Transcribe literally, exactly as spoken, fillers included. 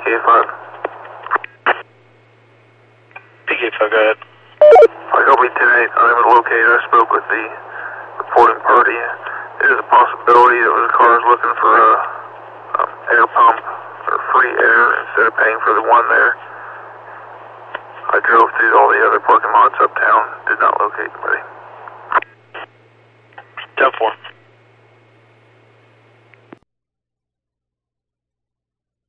K five. P K five, go ahead. I hope we ten eight, I'm located. I spoke with the reporting party. There's a possibility that the car is looking for a, a air pump or free air instead of paying for the one there. I drove through all the other parking lots uptown, did not locate anybody.